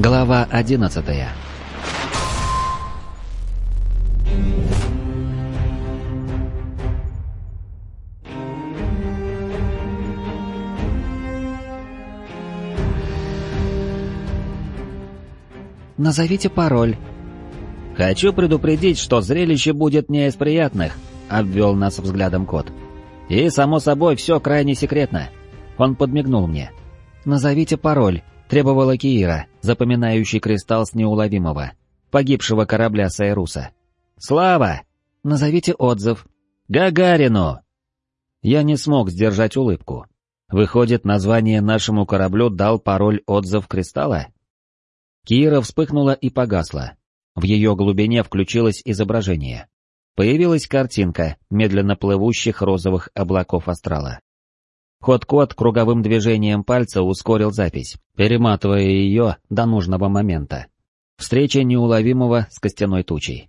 Глава 11. Назовите пароль. «Хочу предупредить, что зрелище будет не из приятных», — обвел нас взглядом кот. «И, само собой, все крайне секретно». Он подмигнул мне. «Назовите пароль», — требовала Киира, запоминающий кристалл с неуловимого, погибшего корабля Сайруса. «Слава!» «Назовите отзыв». «Гагарину!» Я не смог сдержать улыбку. Выходит, название нашему кораблю дал пароль «Отзыв кристалла»? Киира вспыхнула и погасла. В ее глубине включилось изображение. Появилась картинка медленно плывущих розовых облаков астрала. Ход-код круговым движением пальца ускорил запись, перематывая ее до нужного момента. Встреча неуловимого с костяной тучей.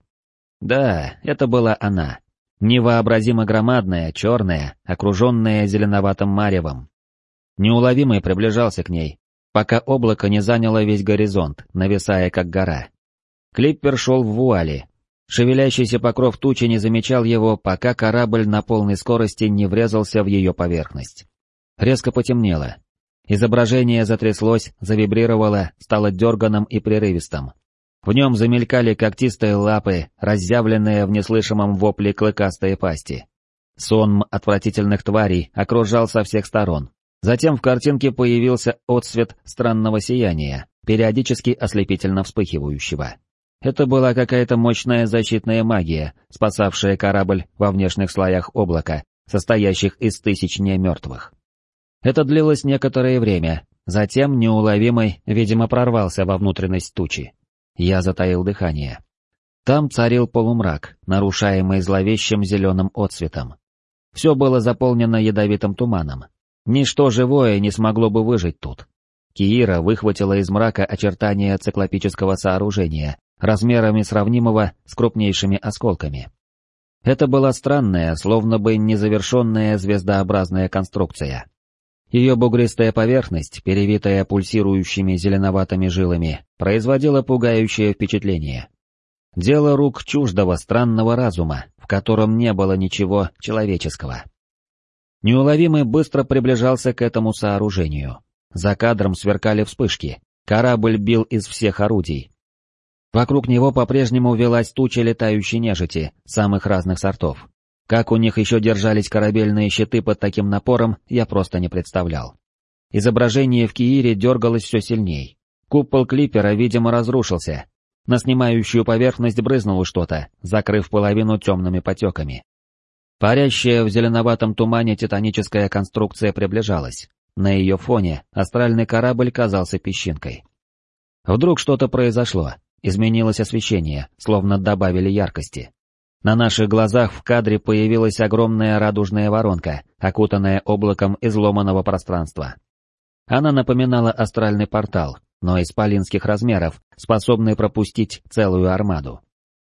Да, это была она. Невообразимо громадная, черная, окруженная зеленоватым маревом. Неуловимый приближался к ней, пока облако не заняло весь горизонт, нависая как гора. Клиппер шел в вуале. Шевелящийся покров тучи не замечал его, пока корабль на полной скорости не врезался в ее поверхность. Резко потемнело. Изображение затряслось, завибрировало, стало дерганым и прерывистым. В нем замелькали когтистые лапы, разъявленные в неслышимом вопле клыкастые пасти. Сонм отвратительных тварей окружал со всех сторон. Затем в картинке появился отсвет странного сияния, периодически ослепительно вспыхивающего. Это была какая-то мощная защитная магия, спасавшая корабль во внешних слоях облака, состоящих из тысяч немертвых. Это длилось некоторое время, затем неуловимый, видимо, прорвался во внутренность тучи. Я затаил дыхание. Там царил полумрак, нарушаемый зловещим зеленым отсветом. Все было заполнено ядовитым туманом. Ничто живое не смогло бы выжить тут. Киира выхватила из мрака очертания циклопического сооружения, размерами сравнимого с крупнейшими осколками. Это была странная, словно бы незавершенная звездообразная конструкция. Ее бугристая поверхность, перевитая пульсирующими зеленоватыми жилами, производила пугающее впечатление. Дело рук чуждого странного разума, в котором не было ничего человеческого. Неуловимый быстро приближался к этому сооружению. За кадром сверкали вспышки, корабль бил из всех орудий. Вокруг него по-прежнему велась туча летающей нежити, самых разных сортов. Как у них еще держались корабельные щиты под таким напором, я просто не представлял. Изображение в Киире дергалось все сильней. Купол клипера, видимо, разрушился. На снимающую поверхность брызнуло что-то, закрыв половину темными потеками. Парящая в зеленоватом тумане титаническая конструкция приближалась. На ее фоне астральный корабль казался песчинкой. Вдруг что-то произошло, изменилось освещение, словно добавили яркости. На наших глазах в кадре появилась огромная радужная воронка, окутанная облаком изломанного пространства. Она напоминала астральный портал, но исполинских размеров, способный пропустить целую армаду.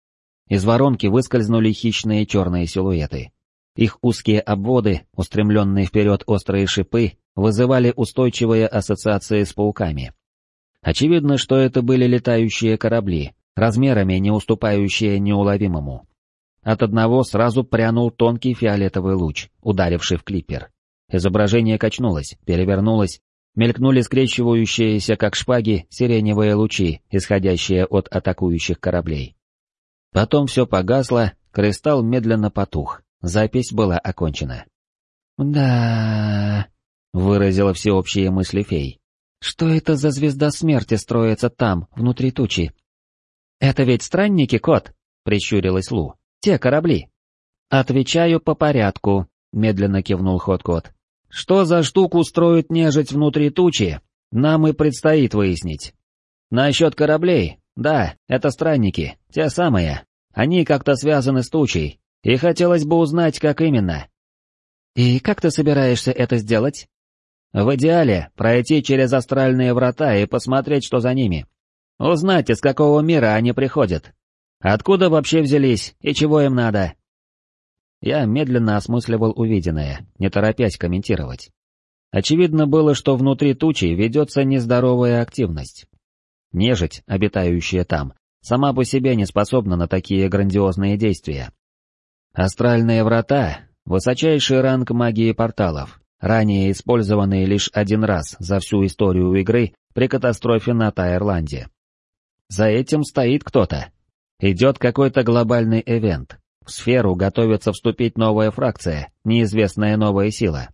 Из воронки выскользнули хищные черные силуэты. Их узкие обводы, устремленные вперед острые шипы, вызывали устойчивые ассоциации с пауками. Очевидно, что это были летающие корабли, размерами не уступающие неуловимому. От одного сразу прянул тонкий фиолетовый луч, ударивший в клипер. Изображение качнулось, перевернулось, мелькнули скрещивающиеся, как шпаги, сиреневые лучи, исходящие от атакующих кораблей. Потом все погасло, кристалл медленно потух. Запись была окончена. «Да...» — выразила всеобщие мысли фей. «Что это за звезда смерти строится там, внутри тучи?» «Это ведь странники, кот?» — прищурилась Лу. «Те корабли». «Отвечаю по порядку», — медленно кивнул Хот-кот. «Что за штуку строит нежить внутри тучи, нам и предстоит выяснить. Насчет кораблей, да, это странники, те самые. Они как-то связаны с тучей. И хотелось бы узнать, как именно». «И как ты собираешься это сделать?» «В идеале пройти через астральные врата и посмотреть, что за ними. Узнать, из какого мира они приходят. Откуда вообще взялись и чего им надо?» Я медленно осмысливал увиденное, не торопясь комментировать. Очевидно было, что внутри тучи ведется нездоровая активность. Нежить, обитающая там, сама по себе не способна на такие грандиозные действия. Астральные врата — высочайший ранг магии порталов, ранее использованный лишь один раз за всю историю игры при катастрофе на Таирланде. За этим стоит кто-то. Идет какой-то глобальный ивент. В сферу готовится вступить новая фракция, неизвестная новая сила.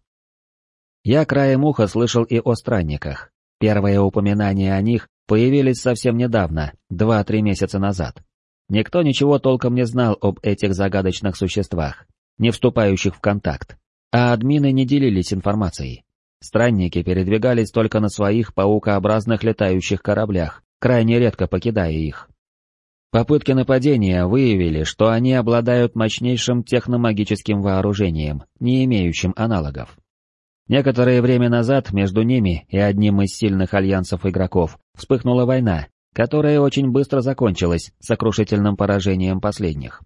Я краем уха слышал и о странниках. Первые упоминания о них появились совсем недавно, 2-3 месяца назад. Никто ничего толком не знал об этих загадочных существах, не вступающих в контакт, а админы не делились информацией. Странники передвигались только на своих паукообразных летающих кораблях, крайне редко покидая их. Попытки нападения выявили, что они обладают мощнейшим техномагическим вооружением, не имеющим аналогов. Некоторое время назад между ними и одним из сильных альянсов игроков вспыхнула война, которая очень быстро закончилась сокрушительным поражением последних.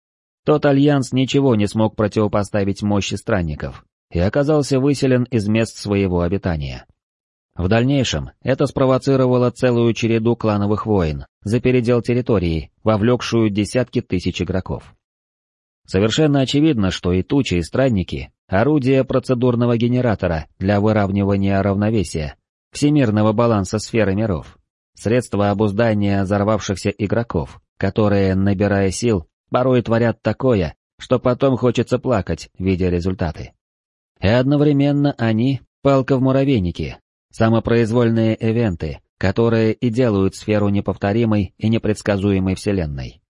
Тот альянс ничего не смог противопоставить мощи странников и оказался выселен из мест своего обитания. В дальнейшем это спровоцировало целую череду клановых войн за передел территории, вовлекшую десятки тысяч игроков. Совершенно очевидно, что и тучи, и странники — орудия процедурного генератора для выравнивания равновесия, всемирного баланса сферы миров, средства обуздания взорвавшихся игроков, которые, набирая сил, порой творят такое, что потом хочется плакать, видя результаты. И одновременно они — палка в муравейнике, самопроизвольные ивенты, которые и делают сферу неповторимой и непредсказуемой вселенной.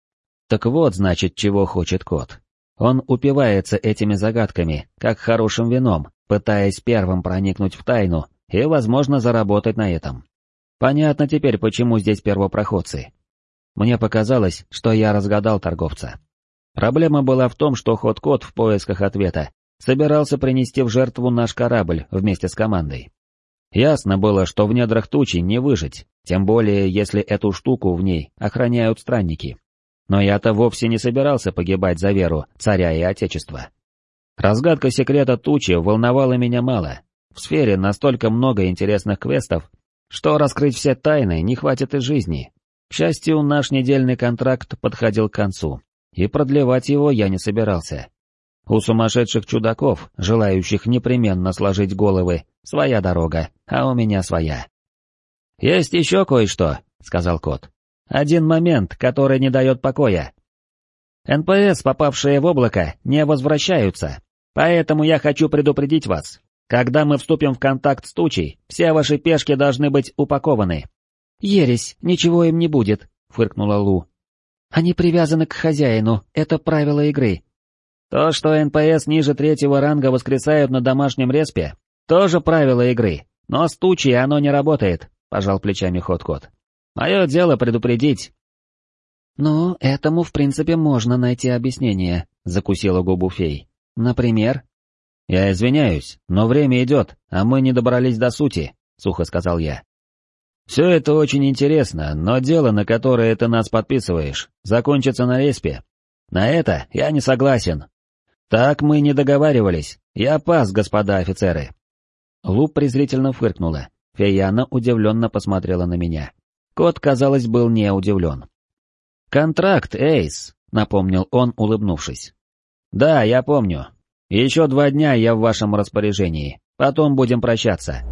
Так вот, значит, чего хочет кот. Он упивается этими загадками, как хорошим вином, пытаясь первым проникнуть в тайну и, возможно, заработать на этом. Понятно теперь, почему здесь первопроходцы. Мне показалось, что я разгадал торговца. Проблема была в том, что Хот-Кот в поисках ответа собирался принести в жертву наш корабль вместе с командой. Ясно было, что в недрах тучи не выжить, тем более если эту штуку в ней охраняют странники. Но я-то вовсе не собирался погибать за веру царя и отечества. Разгадка секрета тучи волновала меня мало. В сфере настолько много интересных квестов, что раскрыть все тайны не хватит и жизни. К счастью, наш недельный контракт подходил к концу, и продлевать его я не собирался. У сумасшедших чудаков, желающих непременно сложить головы, своя дорога, а у меня своя. «Есть еще кое-что», — сказал кот. «Один момент, который не дает покоя. НПС, попавшие в облако, не возвращаются, поэтому я хочу предупредить вас. Когда мы вступим в контакт с тучей, все ваши пешки должны быть упакованы». «Ересь, ничего им не будет», — фыркнула Лу. «Они привязаны к хозяину, это правило игры». «То, что НПС ниже 3-го ранга воскресают на домашнем респе, тоже правило игры, но с тучей оно не работает», — пожал плечами Хот-Кот. «Мое дело предупредить». «Ну, этому в принципе можно найти объяснение», — закусила губу фей. «Например?» «Я извиняюсь, но время идет, а мы не добрались до сути», — сухо сказал я. «Все это очень интересно, но дело, на которое ты нас подписываешь, закончится на респе. На это я не согласен. Так мы не договаривались. Я пас, господа офицеры». Лу презрительно фыркнула. Феяна удивленно посмотрела на меня. Кот, казалось, был не удивлен. «Контракт, Эйс», — напомнил он, улыбнувшись. «Да, я помню. Еще 2 дня я в вашем распоряжении. Потом будем прощаться».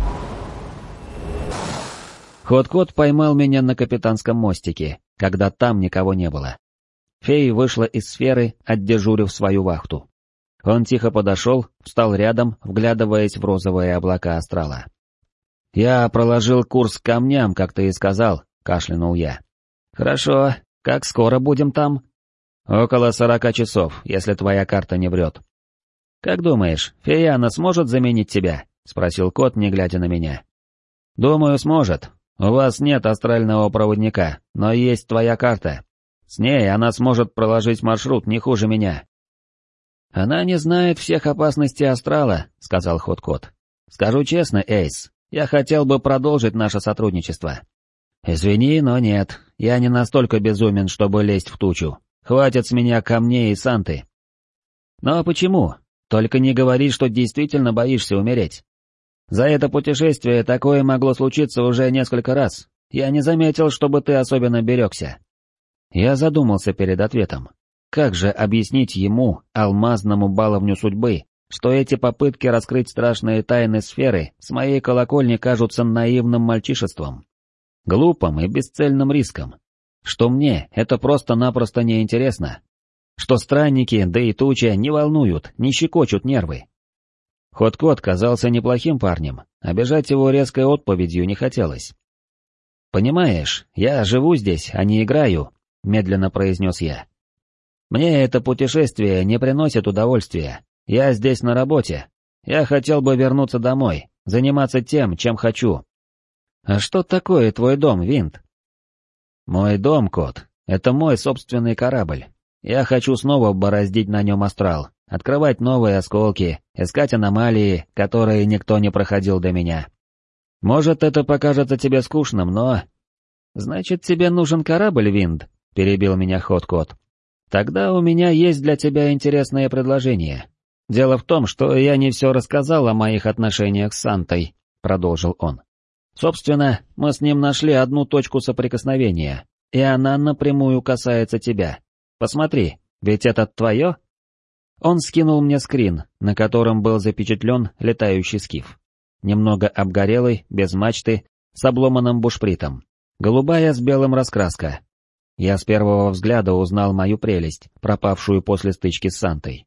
Хот-Кот поймал меня на капитанском мостике, когда там никого не было. Фея вышла из сферы, отдежурив свою вахту. Он тихо подошел, встал рядом, вглядываясь в розовые облака астрала. «Я проложил курс к камням, как ты и сказал», — кашлянул я. «Хорошо. Как скоро будем там?» «Около 40 часов, если твоя карта не врет». «Как думаешь, Феяна сможет заменить тебя?» — спросил кот, не глядя на меня. «Думаю, сможет. У вас нет астрального проводника, но есть твоя карта. С ней она сможет проложить маршрут не хуже меня». «Она не знает всех опасностей астрала», — сказал Хот-Кот. «Скажу честно, Эйс, я хотел бы продолжить наше сотрудничество». «Извини, но нет, я не настолько безумен, чтобы лезть в тучу. Хватит с меня камней и санты». «Но почему? Только не говори, что действительно боишься умереть. За это путешествие такое могло случиться уже несколько раз. Я не заметил, чтобы ты особенно берегся». Я задумался перед ответом. Как же объяснить ему, алмазному баловню судьбы, что эти попытки раскрыть страшные тайны сферы с моей колокольни кажутся наивным мальчишеством, глупым и бесцельным риском, что мне это просто-напросто неинтересно, что странники, да и туча не волнуют, не щекочут нервы. Хот-Кот казался неплохим парнем, обижать его резкой отповедью не хотелось. «Понимаешь, я живу здесь, а не играю», — медленно произнес я. «Мне это путешествие не приносит удовольствия. Я здесь на работе. Я хотел бы вернуться домой, заниматься тем, чем хочу». «А что такое твой дом, Винт?» «Мой дом, Кот, это мой собственный корабль. Я хочу снова бороздить на нем астрал, открывать новые осколки, искать аномалии, которые никто не проходил до меня. Может, это покажется тебе скучным, но...» «Значит, тебе нужен корабль, Винт?» — перебил меня Хот-Кот. «Тогда у меня есть для тебя интересное предложение. Дело в том, что я не все рассказал о моих отношениях с Сантой», — продолжил он. «Собственно, мы с ним нашли одну точку соприкосновения, и она напрямую касается тебя. Посмотри, ведь это твое?» Он скинул мне скрин, на котором был запечатлен летающий скиф. Немного обгорелый, без мачты, с обломанным бушпритом. Голубая с белым раскраска. Я с первого взгляда узнал мою прелесть, пропавшую после стычки с Сантой.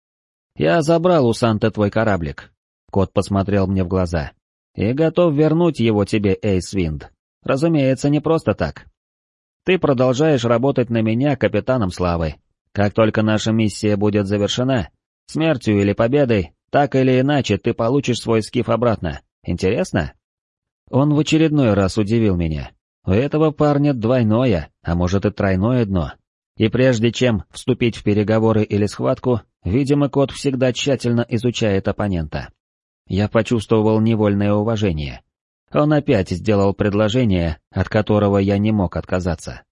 «Я забрал у Санты твой кораблик», — кот посмотрел мне в глаза, «и готов вернуть его тебе, Эйсвинд. Разумеется, не просто так. Ты продолжаешь работать на меня капитаном славы. Как только наша миссия будет завершена, смертью или победой, так или иначе ты получишь свой скиф обратно. Интересно?» Он в очередной раз удивил меня. У этого парня двойное, а может и тройное дно. И прежде чем вступить в переговоры или схватку, видимо, кот всегда тщательно изучает оппонента. Я почувствовал невольное уважение. Он опять сделал предложение, от которого я не мог отказаться.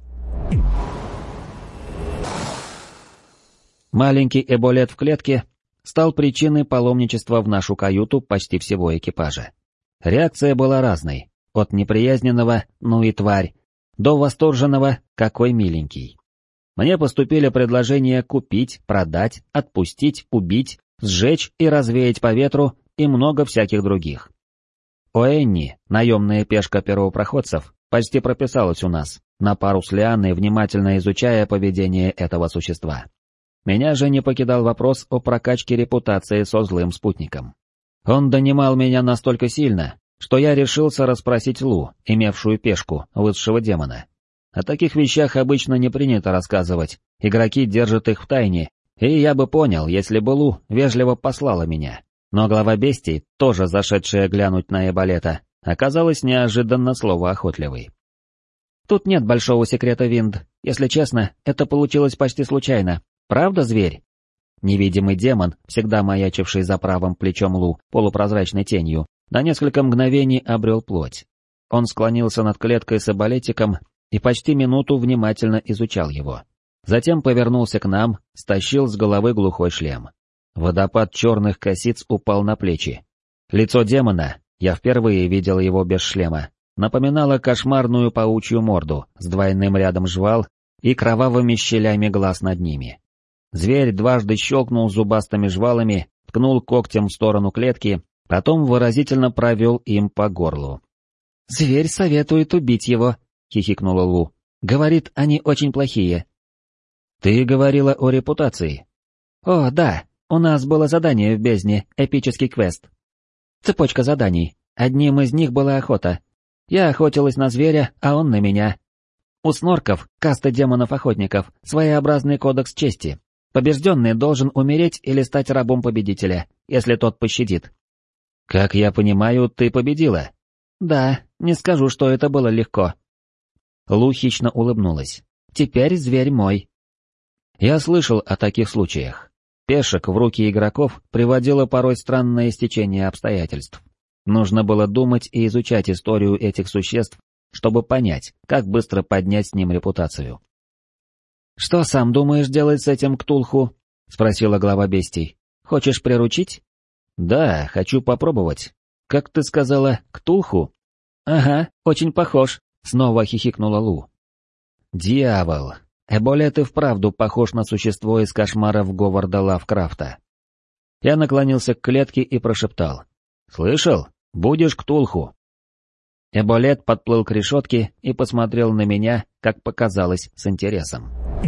Маленький эболет в клетке стал причиной паломничества в нашу каюту почти всего экипажа. Реакция была разной, от неприязненного «ну и тварь» до восторженного «какой миленький». Мне поступили предложения купить, продать, отпустить, убить, сжечь и развеять по ветру и много всяких других. Оэнни, наемная пешка первопроходцев, почти прописалась у нас, на пару с Лианной, внимательно изучая поведение этого существа. Меня же не покидал вопрос о прокачке репутации со злым спутником. Он донимал меня настолько сильно, что я решился расспросить Лу, имевшую пешку, высшего демона. О таких вещах обычно не принято рассказывать, игроки держат их в тайне, и я бы понял, если бы Лу вежливо послала меня. Но глава бестий, тоже зашедшая глянуть на Эболета, оказалась неожиданно словоохотливой. «Тут нет большого секрета, Винд. Если честно, это получилось почти случайно. Правда, зверь?» Невидимый демон, всегда маячивший за правым плечом Лу полупрозрачной тенью, на несколько мгновений обрел плоть. Он склонился над клеткой с Эболетиком и почти минуту внимательно изучал его. Затем повернулся к нам, стащил с головы глухой шлем. Водопад черных косиц упал на плечи. Лицо демона, я впервые видел его без шлема, напоминало кошмарную паучью морду с двойным рядом жвал и кровавыми щелями глаз над ними. Зверь дважды щелкнул зубастыми жвалами, ткнул когтем в сторону клетки, потом выразительно провел им по горлу. «Зверь советует убить его», — хихикнула Лу. «Говорит, они очень плохие». «Ты говорила о репутации». «О, да, у нас было задание в бездне, эпический квест. Цепочка заданий, одним из них была охота. Я охотилась на зверя, а он на меня. У снорков, каста демонов-охотников, своеобразный кодекс чести. Побежденный должен умереть или стать рабом победителя, если тот пощадит». «Как я понимаю, ты победила?» «Да, не скажу, что это было легко». Лу хищно улыбнулась. «Теперь зверь мой». Я слышал о таких случаях. Пешек в руки игроков приводило порой странное стечение обстоятельств. Нужно было думать и изучать историю этих существ, чтобы понять, как быстро поднять с ним репутацию. «Что сам думаешь делать с этим Ктулху?» — спросила глава бестий. «Хочешь приручить?» «Да, хочу попробовать. Как ты сказала, Ктулху?» «Ага, очень похож», — снова хихикнула Лу. «Дьявол! Эболет и вправду похож на существо из кошмаров Говарда Лавкрафта». Я наклонился к клетке и прошептал. «Слышал? Будешь Ктулху». Эболет подплыл к решетке и посмотрел на меня, как показалось, с интересом.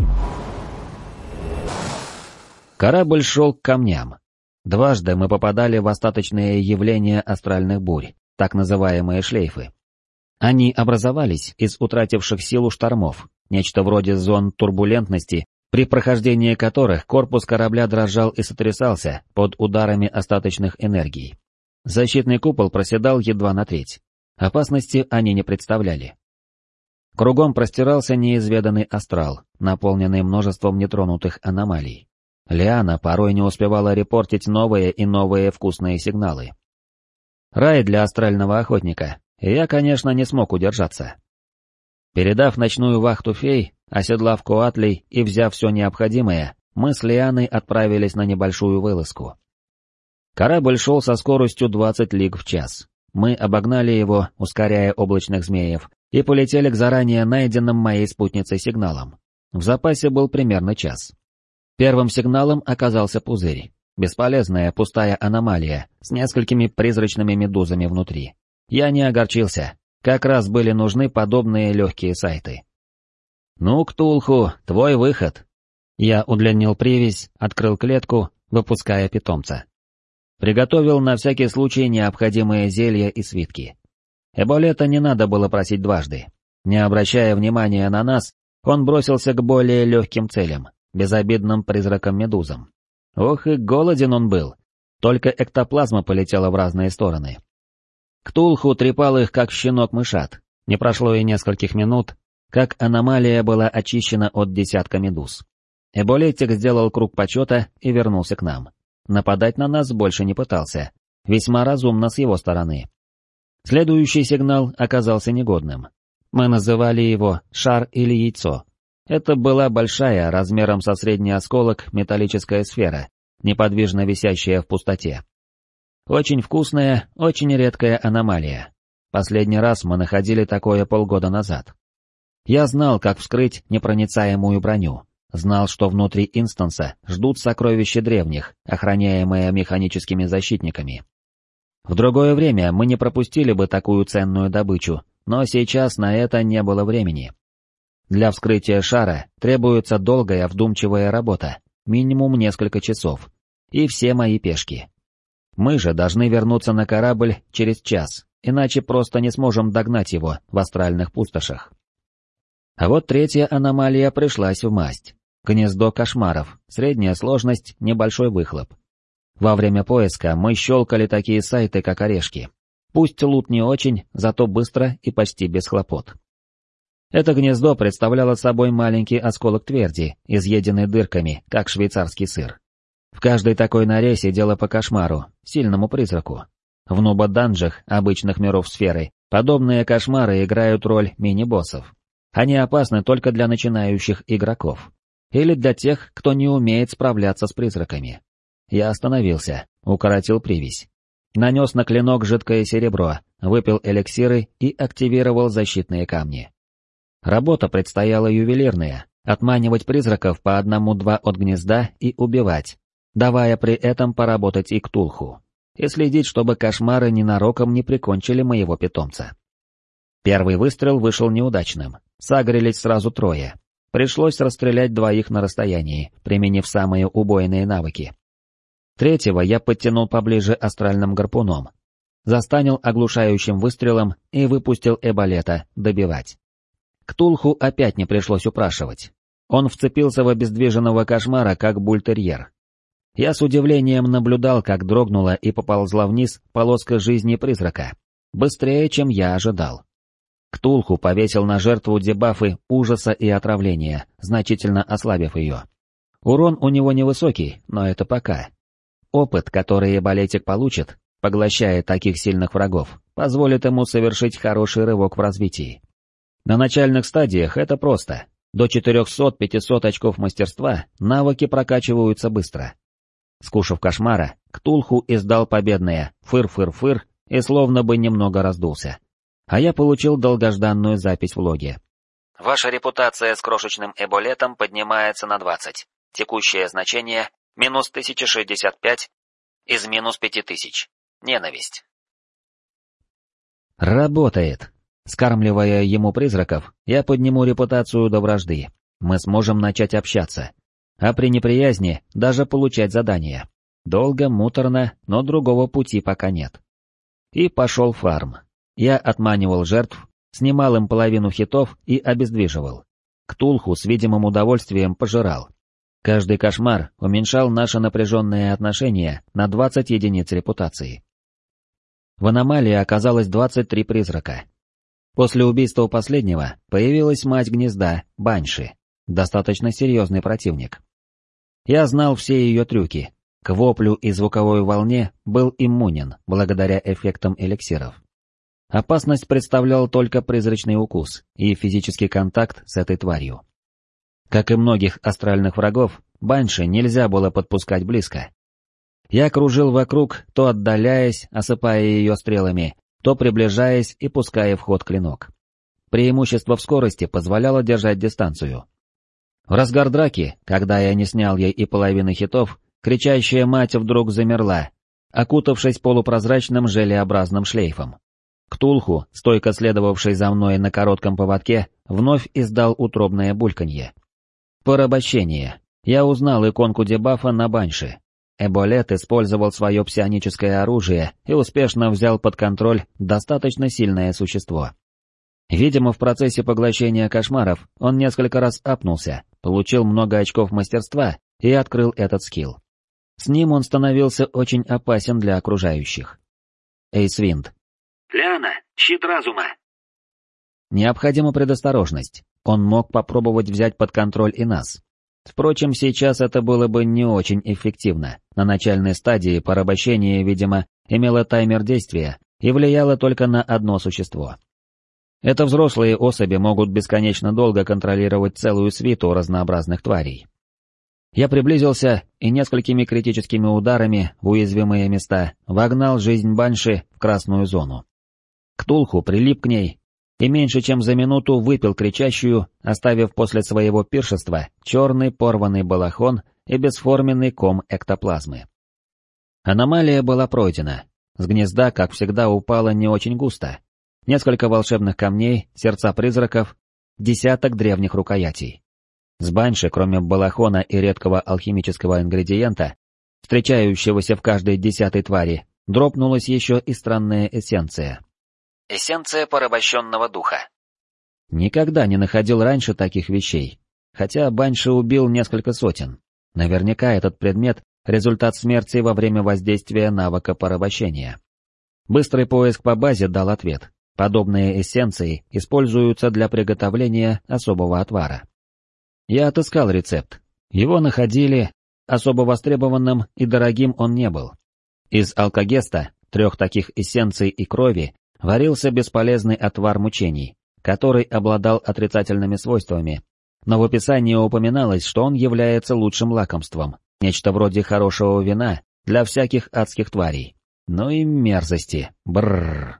Корабль шел к камням. Дважды мы попадали в остаточные явления астральных бурь, так называемые шлейфы. Они образовались из утративших силу штормов, нечто вроде зон турбулентности, при прохождении которых корпус корабля дрожал и сотрясался под ударами остаточных энергий. Защитный купол проседал едва на треть. Опасности они не представляли. Кругом простирался неизведанный астрал, наполненный множеством нетронутых аномалий. Лиана порой не успевала репортить новые и новые вкусные сигналы. Рай для астрального охотника, и я, конечно, не смог удержаться. Передав ночную вахту фей, оседлав Коатлей и взяв все необходимое, мы с Лианой отправились на небольшую вылазку. Корабль шел со скоростью 20 лиг в час. Мы обогнали его, ускоряя облачных змеев, и полетели к заранее найденным моей спутницей сигналам. В запасе был примерно час. Первым сигналом оказался пузырь. Бесполезная пустая аномалия с несколькими призрачными медузами внутри. Я не огорчился, как раз были нужны подобные легкие сайты. «Ну, Ктулху, твой выход!» Я удлинил привязь, открыл клетку, выпуская питомца. Приготовил на всякий случай необходимые зелья и свитки. Эболета не надо было просить дважды. Не обращая внимания на нас, он бросился к более легким целям, безобидным призракам-медузам. Ох и голоден он был, только эктоплазма полетела в разные стороны. Ктулху трепал их, как щенок-мышат. Не прошло и нескольких минут, как аномалия была очищена от десятка медуз. Эболетик сделал круг почета и вернулся к нам. Нападать на нас больше не пытался. Весьма разумно с его стороны. Следующий сигнал оказался негодным. Мы называли его «шар» или «яйцо». Это была большая, размером со средний осколок, металлическая сфера, неподвижно висящая в пустоте. Очень вкусная, очень редкая аномалия. Последний раз мы находили такое полгода назад. Я знал, как вскрыть непроницаемую броню. Знал, что внутри инстанса ждут сокровища древних, охраняемые механическими защитниками. В другое время мы не пропустили бы такую ценную добычу, но сейчас на это не было времени. Для вскрытия шара требуется долгая вдумчивая работа, минимум несколько часов, и все мои пешки. Мы же должны вернуться на корабль через час, иначе просто не сможем догнать его в астральных пустошах. А вот третья аномалия пришлась в масть. Гнездо кошмаров, средняя сложность, небольшой выхлоп. Во время поиска мы щелкали такие сайты, как орешки. Пусть лут не очень, зато быстро и почти без хлопот. Это гнездо представляло собой маленький осколок тверди, изъеденный дырками, как швейцарский сыр. В каждой такой норе сидело по кошмару, сильному призраку. В нуба-данжах обычных миров сферы подобные кошмары играют роль мини-боссов. Они опасны только для начинающих игроков. Или для тех, кто не умеет справляться с призраками. Я остановился, укоротил привязь. Нанес на клинок жидкое серебро, выпил эликсиры и активировал защитные камни. Работа предстояла ювелирная, отманивать призраков по одному-два от гнезда и убивать, давая при этом поработать и Ктулху, и следить, чтобы кошмары ненароком не прикончили моего питомца. Первый выстрел вышел неудачным, сагрились сразу трое. Пришлось расстрелять двоих на расстоянии, применив самые убойные навыки. Третьего я подтянул поближе астральным гарпуном, застанил оглушающим выстрелом и выпустил Эболета добивать. Ктулху опять не пришлось упрашивать. Он вцепился в обездвиженного кошмара, как бультерьер. Я с удивлением наблюдал, как дрогнула и поползла вниз полоска жизни призрака. Быстрее, чем я ожидал. Ктулху повесил на жертву дебафы ужаса и отравления, значительно ослабив ее. Урон у него невысокий, но это пока. Опыт, который Эболетик получит, поглощая таких сильных врагов, позволит ему совершить хороший рывок в развитии. На начальных стадиях это просто. До 400-500 очков мастерства навыки прокачиваются быстро. Скушав кошмара, Ктулху издал победное «фыр-фыр-фыр» и словно бы немного раздулся. а я получил долгожданную запись в логе. Ваша репутация с крошечным эболетом поднимается на 20. Текущее значение минус 1065 из минус 5000. Ненависть. Работает. Скармливая ему призраков, я подниму репутацию до вражды. Мы сможем начать общаться. А при неприязни даже получать задания. Долго, муторно, но другого пути пока нет. И пошел фарм. Я отманивал жертв, снимал им половину хитов и обездвиживал. Ктулху с видимым удовольствием пожирал. Каждый кошмар уменьшал наши напряженные отношения на 20 единиц репутации. В аномалии оказалось 23 призрака. После убийства последнего появилась мать гнезда, Банши, достаточно серьезный противник. Я знал все ее трюки, к воплю и звуковой волне был иммунен благодаря эффектам эликсиров. Опасность представлял только призрачный укус и физический контакт с этой тварью. Как и многих астральных врагов, Банши нельзя было подпускать близко. Я кружил вокруг, то отдаляясь, осыпая ее стрелами, то приближаясь и пуская в ход клинок. Преимущество в скорости позволяло держать дистанцию. В разгар драки, когда я не снял ей и половины хитов, кричащая мать вдруг замерла, окутавшись полупрозрачным желеобразным шлейфом. Ктулху, стойко следовавший за мной на коротком поводке, вновь издал утробное бульканье. Порабощение. Я узнал иконку дебафа на Банши. Эболет использовал свое псионическое оружие и успешно взял под контроль достаточно сильное существо. Видимо, в процессе поглощения кошмаров он несколько раз апнулся, получил много очков мастерства и открыл этот скилл. С ним он становился очень опасен для окружающих. Эйсвинд. Лиана, щит разума. Необходима предосторожность, он мог попробовать взять под контроль и нас. Впрочем, сейчас это было бы не очень эффективно. На начальной стадии порабощение, видимо, имело таймер действия и влияло только на одно существо. Это взрослые особи могут бесконечно долго контролировать целую свиту разнообразных тварей. Я приблизился и несколькими критическими ударами в уязвимые места вогнал жизнь Банши в красную зону. Ктулху прилип к ней и меньше чем за минуту выпил кричащую, оставив после своего пиршества черный порванный балахон и бесформенный ком эктоплазмы. Аномалия была пройдена. С гнезда, как всегда, упало не очень густо. Несколько волшебных камней, сердца призраков, десяток древних рукоятей. С Банши, кроме балахона и редкого алхимического ингредиента, встречающегося в каждой 10-й твари, дропнулась еще и странная эссенция. Эссенция порабощенного духа. Никогда не находил раньше таких вещей, хотя Банши убил несколько сотен. Наверняка этот предмет — результат смерти во время воздействия навыка порабощения. Быстрый поиск по базе дал ответ. Подобные эссенции используются для приготовления особого отвара. Я отыскал рецепт. Его находили, особо востребованным и дорогим он не был. Из алкогеста, 3 таких эссенций и крови, варился бесполезный отвар мучений, который обладал отрицательными свойствами, но в описании упоминалось, что он является лучшим лакомством, нечто вроде хорошего вина для всяких адских тварей. Ну и мерзости, брррр.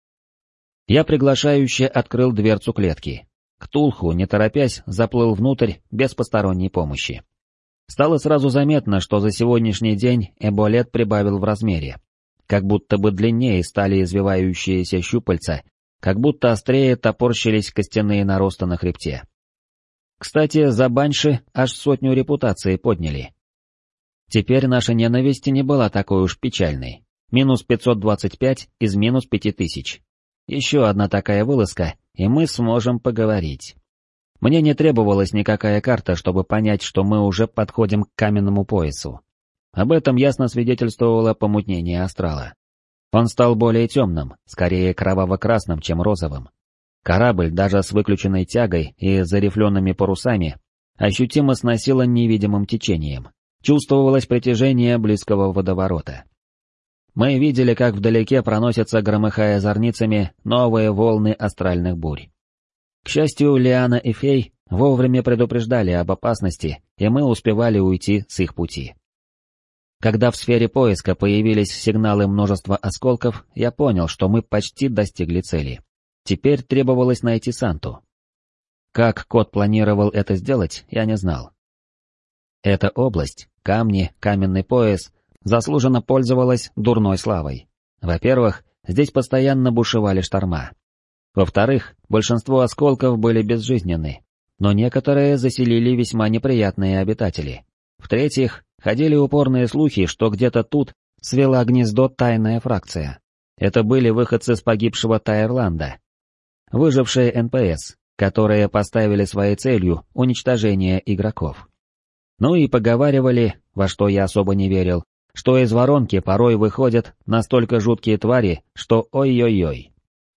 Я приглашающе открыл дверцу клетки. Ктулху, не торопясь, заплыл внутрь без посторонней помощи. Стало сразу заметно, что за сегодняшний день эболет прибавил в размере. Как будто бы длиннее стали извивающиеся щупальца, как будто острее топорщились костяные наросты на хребте. Кстати, за Банши аж 100 репутации подняли. Теперь наша ненависть не была такой уж печальной. Минус 525 из минус 5000. Еще одна такая вылазка, и мы сможем поговорить. Мне не требовалась никакая карта, чтобы понять, что мы уже подходим к каменному поясу. Об этом ясно свидетельствовало помутнение астрала. Он стал более темным, скорее кроваво-красным, чем розовым. Корабль, даже с выключенной тягой и зарифленными парусами, ощутимо сносило невидимым течением. Чувствовалось притяжение близкого водоворота. Мы видели, как вдалеке проносятся, громыхая зорницами, новые волны астральных бурь. К счастью, Лиана и Фей вовремя предупреждали об опасности, и мы успевали уйти с их пути. Когда в сфере поиска появились сигналы множества осколков, я понял, что мы почти достигли цели. Теперь требовалось найти Санту. Как кот планировал это сделать, я не знал. Эта область, камни, каменный пояс, заслуженно пользовалась дурной славой. Во-первых, здесь постоянно бушевали шторма. Во-вторых, большинство осколков были безжизненны, но некоторые заселили весьма неприятные обитатели. В-третьих, ходили упорные слухи, что где-то тут свела гнездо тайная фракция. Это были выходцы с погибшего Тайрланда. Выжившие НПС, которые поставили своей целью уничтожение игроков. Ну и поговаривали, во что я особо не верил, что из воронки порой выходят настолько жуткие твари, что ой-ой-ой.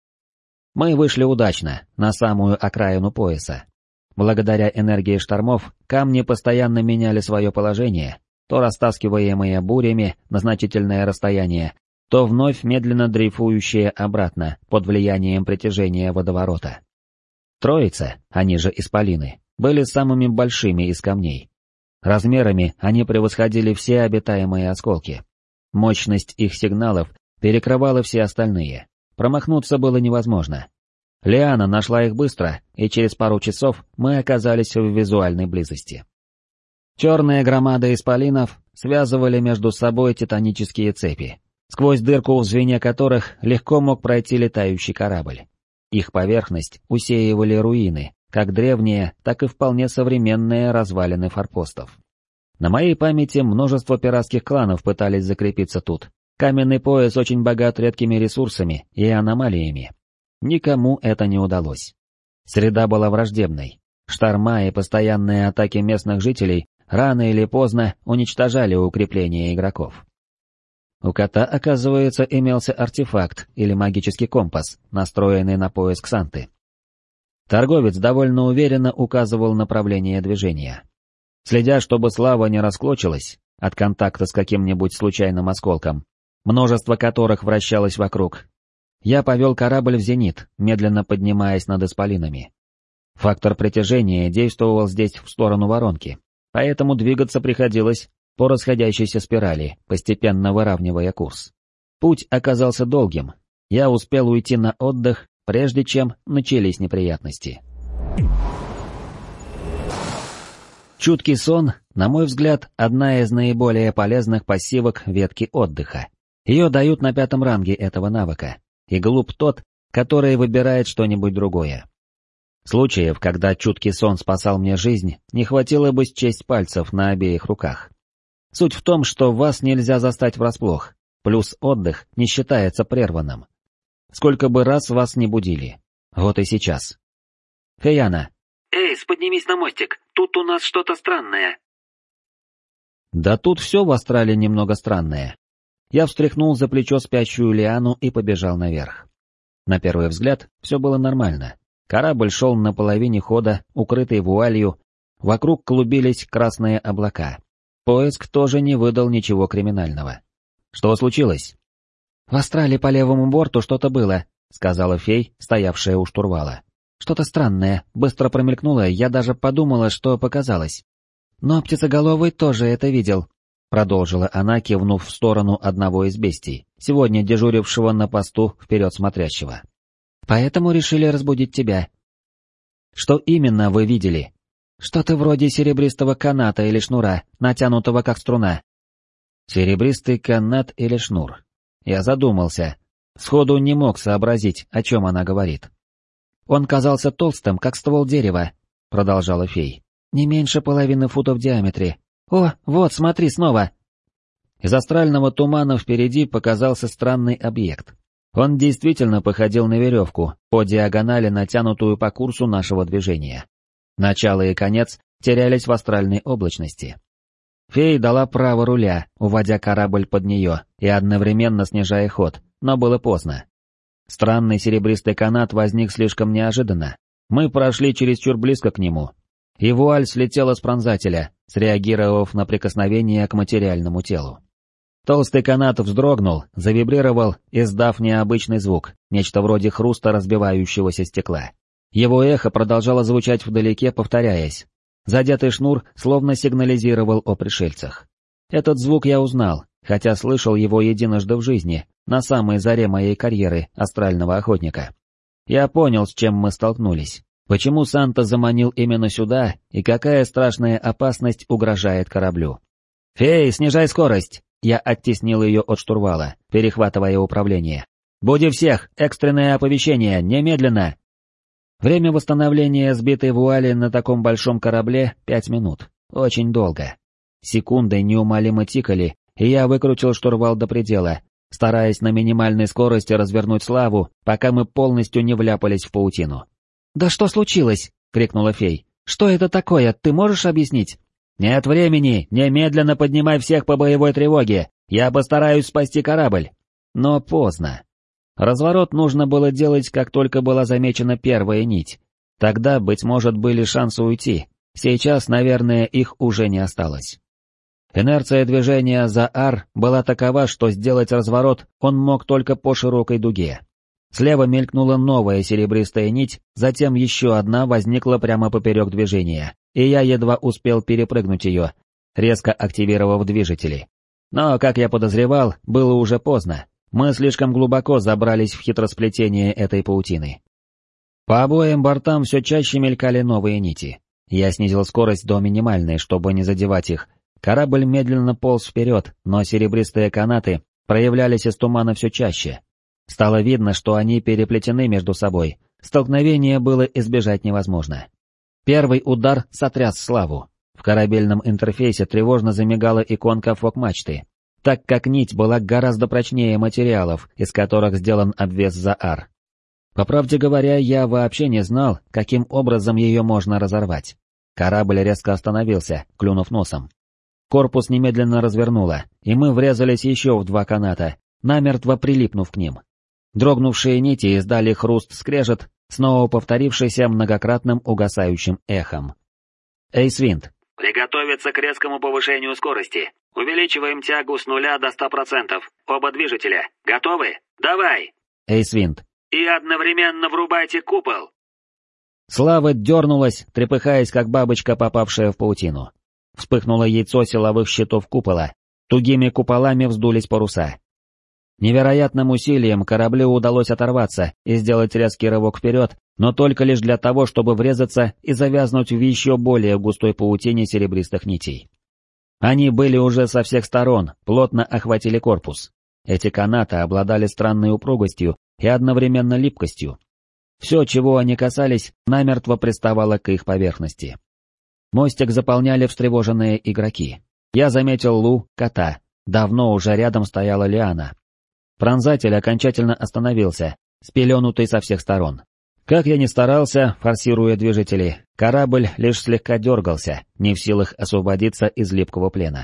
Мы вышли удачно, на самую окраину пояса. Благодаря энергии штормов, камни постоянно меняли свое положение, то растаскиваемые бурями на значительное расстояние, то вновь медленно дрейфующие обратно под влиянием притяжения водоворота. Троица, они же исполины, были самыми большими из камней. Размерами они превосходили все обитаемые осколки. Мощность их сигналов перекрывала все остальные. Промахнуться было невозможно. Лиана нашла их быстро, и через пару часов мы оказались в визуальной близости. Черные громады исполинов связывали между собой титанические цепи, сквозь дырку в звене которых легко мог пройти летающий корабль. Их поверхность усеивали руины, как древние, так и вполне современные развалины форпостов. На моей памяти множество пиратских кланов пытались закрепиться тут. Каменный пояс очень богат редкими ресурсами и аномалиями. Никому это не удалось. Среда была враждебной. Шторма и постоянные атаки местных жителей рано или поздно уничтожали укрепления игроков. У кота, оказывается, имелся артефакт или магический компас, настроенный на поиск Санты. Торговец довольно уверенно указывал направление движения. Следя, чтобы слава не расклочилась от контакта с каким-нибудь случайным осколком, множество которых вращалось вокруг, я повел корабль в зенит, медленно поднимаясь над исполинами. Фактор притяжения действовал здесь в сторону воронки, поэтому двигаться приходилось по расходящейся спирали, постепенно выравнивая курс. Путь оказался долгим, я успел уйти на отдых, прежде чем начались неприятности. Чуткий сон, на мой взгляд, одна из наиболее полезных пассивок ветки отдыха. Ее дают на 5-м ранге этого навыка, и глуп тот, который выбирает что-нибудь другое. Случаев, когда чуткий сон спасал мне жизнь, не хватило бы счесть пальцев на обеих руках. Суть в том, что вас нельзя застать врасплох, плюс отдых не считается прерванным. Сколько бы раз вас не будили. Вот и сейчас. Феяна. «Эйс, поднимись на мостик, тут у нас что-то странное». Да тут все в Астрале немного странное. Я встряхнул за плечо спящую Лиану и побежал наверх. На первый взгляд, все было нормально. Корабль шел на половине хода, укрытый вуалью, вокруг клубились красные облака. Поиск тоже не выдал ничего криминального. Что случилось? «В Астрале по левому борту что-то было», — сказала фей, стоявшая у штурвала. «Что-то странное, быстро промелькнуло, я даже подумала, что показалось. Но птицеголовый тоже это видел», — продолжила она, кивнув в сторону одного из бестий, сегодня дежурившего на посту вперед смотрящего. «Поэтому решили разбудить тебя». «Что именно вы видели?» «Что-то вроде серебристого каната или шнура, натянутого как струна». «Серебристый канат или шнур?» Я задумался. Сходу не мог сообразить, о чем она говорит. «Он казался толстым, как ствол дерева», — продолжала фей. «Не меньше половины фута в диаметре. О, вот, смотри снова!» Из астрального тумана впереди показался странный объект. Он действительно походил на веревку, по диагонали натянутую по курсу нашего движения. Начало и конец терялись в астральной облачности. Фей дала право руля, уводя корабль под нее и одновременно снижая ход, но было поздно. Странный серебристый канат возник слишком неожиданно. Мы прошли чересчур близко к нему, и вуаль слетела с пронзателя, среагировав на прикосновение к материальному телу. Толстый канат вздрогнул, завибрировал, издав необычный звук, нечто вроде хруста разбивающегося стекла. Его эхо продолжало звучать вдалеке, повторяясь. Задетый шнур словно сигнализировал о пришельцах. Этот звук я узнал, хотя слышал его единожды в жизни, на самой заре моей карьеры астрального охотника. Я понял, с чем мы столкнулись. Почему Санта заманил именно сюда, и какая страшная опасность угрожает кораблю. «Фей, снижай скорость!» Я оттеснил ее от штурвала, перехватывая управление. «Буди всех! Экстренное оповещение! Немедленно!» Время восстановления сбитой вуали на таком большом корабле 5 минут. Очень долго. Секунды неумолимо тикали, и я выкрутил штурвал до предела, стараясь на минимальной скорости развернуть Славу, пока мы полностью не вляпались в паутину. «Да что случилось?» — крикнула Фей. «Что это такое, ты можешь объяснить?» «Нет времени! Немедленно поднимай всех по боевой тревоге! Я постараюсь спасти корабль!» Но поздно. Разворот нужно было делать, как только была замечена первая нить. Тогда, быть может, были шансы уйти. Сейчас, наверное, их уже не осталось. Инерция движения Заар была такова, что сделать разворот он мог только по широкой дуге. Слева мелькнула новая серебристая нить, затем еще одна возникла прямо поперек движения, и я едва успел перепрыгнуть ее, резко активировав движители. Но, как я подозревал, было уже поздно. Мы слишком глубоко забрались в хитросплетение этой паутины. По обоим бортам все чаще мелькали новые нити. Я снизил скорость до минимальной, чтобы не задевать их. Корабль медленно полз вперед, но серебристые канаты проявлялись из тумана все чаще. Стало видно, что они переплетены между собой. Столкновение было избежать невозможно. Первый удар сотряс Славу. В корабельном интерфейсе тревожно замигала иконка фок-мачты, так как нить была гораздо прочнее материалов, из которых сделан обвес Заар. По правде говоря, я вообще не знал, каким образом ее можно разорвать. Корабль резко остановился, клюнув носом. Корпус немедленно развернуло, и мы врезались еще в 2 каната, намертво прилипнув к ним. Дрогнувшие нити издали хруст-скрежет, снова повторившийся многократным угасающим эхом. Эйсвинд. «Приготовиться к резкому повышению скорости. Увеличиваем тягу с 0 до 100%. Оба движителя. Готовы? Давай!» Эйсвинд. «И одновременно врубайте купол!» Слава дернулась, трепыхаясь, как бабочка, попавшая в паутину. Вспыхнуло яйцо силовых щитов купола. Тугими куполами вздулись паруса. Невероятным усилием кораблю удалось оторваться и сделать резкий рывок вперед, но только лишь для того, чтобы врезаться и завязнуть в еще более густой паутине серебристых нитей. Они были уже со всех сторон, плотно охватили корпус. Эти канаты обладали странной упругостью и одновременно липкостью. Все, чего они касались, намертво приставало к их поверхности. Мостик заполняли встревоженные игроки. Я заметил Лу, кота. Давно уже рядом стояла Лиана. Пронзатель окончательно остановился, спеленутый со всех сторон. Как я ни старался, форсируя движители, корабль лишь слегка дергался, не в силах освободиться из липкого плена.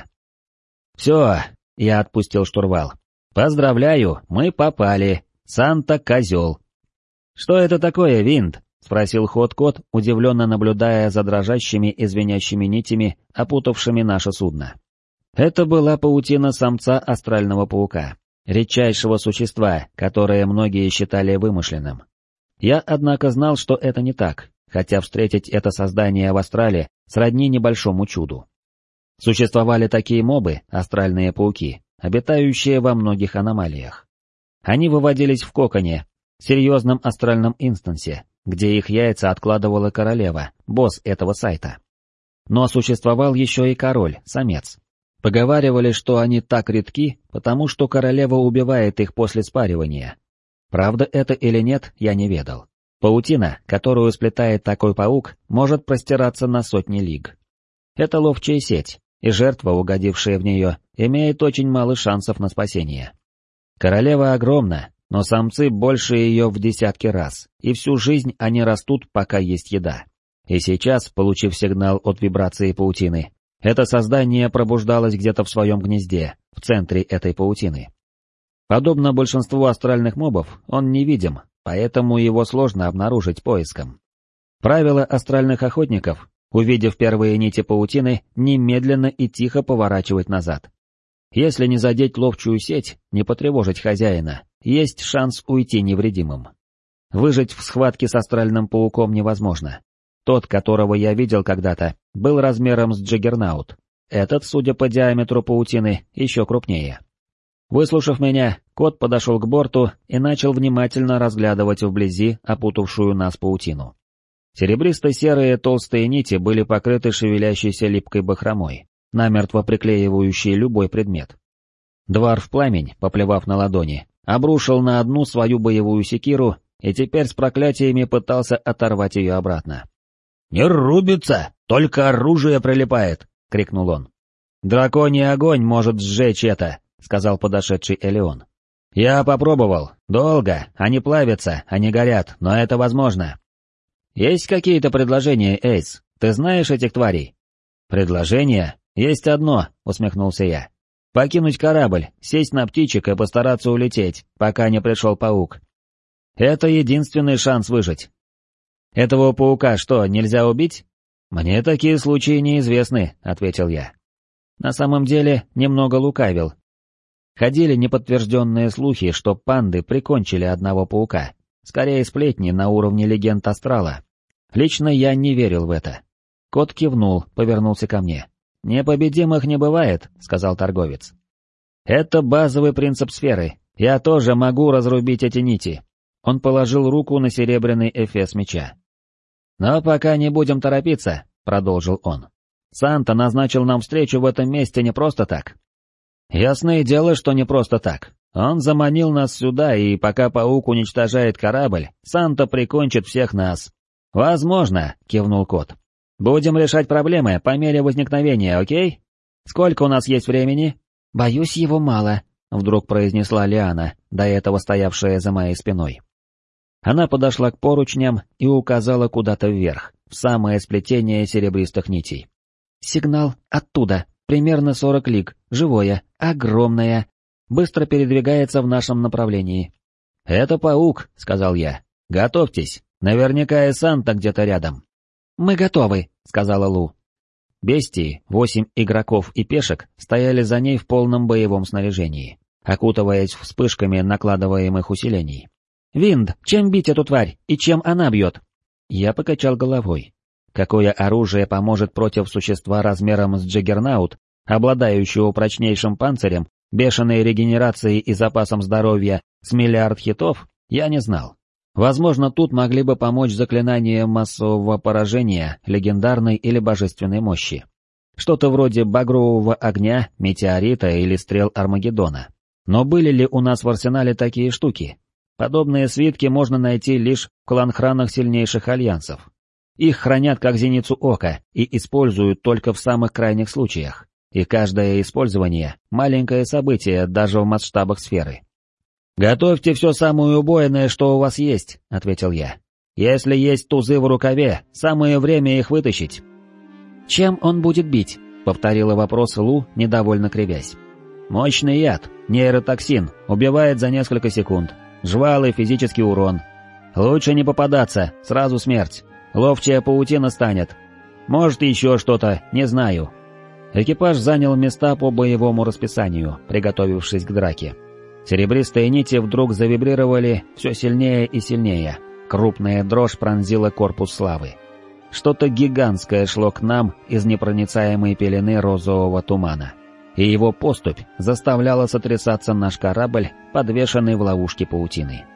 «Все», — я отпустил штурвал. «Поздравляю, мы попали. Санта козел». «Что это такое, Винт?» — спросил Хот-Кот, удивленно наблюдая за дрожащими и звенящими нитями, опутавшими наше судно. Это была паутина самца астрального паука, редчайшего существа, которое многие считали вымышленным. Я, однако, знал, что это не так, хотя встретить это создание в астрале сродни небольшому чуду. Существовали такие мобы, астральные пауки, обитающие во многих аномалиях. Они выводились в коконе, серьезном астральном инстансе, где их яйца откладывала королева, босс этого сайта. Но существовал еще и король, самец. Поговаривали, что они так редки, потому что королева убивает их после спаривания. Правда это или нет, я не ведал. Паутина, которую сплетает такой паук, может простираться на сотни лиг. Это ловчая сеть, и жертва, угодившая в нее, имеет очень мало шансов на спасение. Королева огромна, но самцы больше ее в десятки раз, и всю жизнь они растут, пока есть еда. И сейчас, получив сигнал от вибрации паутины, это создание пробуждалось где-то в своем гнезде, в центре этой паутины. Подобно большинству астральных мобов, он невидим, поэтому его сложно обнаружить поиском. Правило астральных охотников, увидев первые нити паутины, немедленно и тихо поворачивать назад. Если не задеть ловчую сеть, не потревожить хозяина, есть шанс уйти невредимым. Выжить в схватке с астральным пауком невозможно. Тот, которого я видел когда-то, был размером с Джаггернаут. Этот, судя по диаметру паутины, еще крупнее. Выслушав меня, кот подошел к борту и начал внимательно разглядывать вблизи опутавшую нас паутину. Серебристо-серые толстые нити были покрыты шевелящейся липкой бахромой, намертво приклеивающей любой предмет. Дварф-пламень, поплевав на ладони, обрушил на одну свою боевую секиру и теперь с проклятиями пытался оторвать ее обратно. «Не рубится, только оружие прилипает!» — крикнул он. «Драконий огонь может сжечь это!» — сказал подошедший Элеон. «Я попробовал. Долго. Они плавятся, они горят, но это возможно». «Есть какие-то предложения, Эйс? Ты знаешь этих тварей?» «Предложения? Есть одно», — усмехнулся я. «Покинуть корабль, сесть на птичек и постараться улететь, пока не пришел паук. Это единственный шанс выжить». «Этого паука что, нельзя убить?» «Мне такие случаи неизвестны», — ответил я. На самом деле, немного лукавил. Ходили неподтвержденные слухи, что панды прикончили одного паука. Скорее сплетни на уровне легенд Астрала. Лично я не верил в это. Кот кивнул, повернулся ко мне. «Непобедимых не бывает», — сказал торговец. «Это базовый принцип сферы. Я тоже могу разрубить эти нити». Он положил руку на серебряный эфес меча. «Но пока не будем торопиться», — продолжил он. «Санта назначил нам встречу в этом месте не просто так». «Ясное дело, что не просто так. Он заманил нас сюда, и пока паук уничтожает корабль, Санта прикончит всех нас». «Возможно», — кивнул кот. «Будем решать проблемы по мере возникновения, окей? Сколько у нас есть времени?» «Боюсь, его мало», — вдруг произнесла Лиана, до этого стоявшая за моей спиной. Она подошла к поручням и указала куда-то вверх, в самое сплетение серебристых нитей. «Сигнал оттуда, примерно 40 лиг, живое, огромное, быстро передвигается в нашем направлении». «Это паук», — сказал я. «Готовьтесь, наверняка и Санта где-то рядом». «Мы готовы», — сказала Лу. Бестии, 8 игроков и пешек, стояли за ней в полном боевом снаряжении, окутываясь вспышками накладываемых усилений. «Винд, чем бить эту тварь, и чем она бьет?» Я покачал головой. Какое оружие поможет против существа размером с Джаггернаут, обладающего прочнейшим панцирем, бешеной регенерацией и запасом здоровья с миллиард хитов, я не знал. Возможно, тут могли бы помочь заклинания массового поражения, легендарной или божественной мощи. Что-то вроде багрового огня, метеорита или стрел Армагеддона. Но были ли у нас в арсенале такие штуки? Подобные свитки можно найти лишь в кланхранах сильнейших альянсов. Их хранят как зеницу ока и используют только в самых крайних случаях. И каждое использование – маленькое событие даже в масштабах сферы. «Готовьте все самое убойное, что у вас есть», — ответил я. «Если есть тузы в рукаве, самое время их вытащить». «Чем он будет бить?» — повторила вопрос Лу, недовольно кривясь. «Мощный яд, нейротоксин, убивает за несколько секунд. Жвал и физический урон. Лучше не попадаться, сразу смерть. Ловчая паутина станет. Может, еще что-то, не знаю». Экипаж занял места по боевому расписанию, приготовившись к драке. Серебристые нити вдруг завибрировали все сильнее и сильнее. Крупная дрожь пронзила корпус славы. Что-то гигантское шло к нам из непроницаемой пелены розового тумана. И его поступь заставляла сотрясаться наш корабль, подвешенный в ловушке паутины.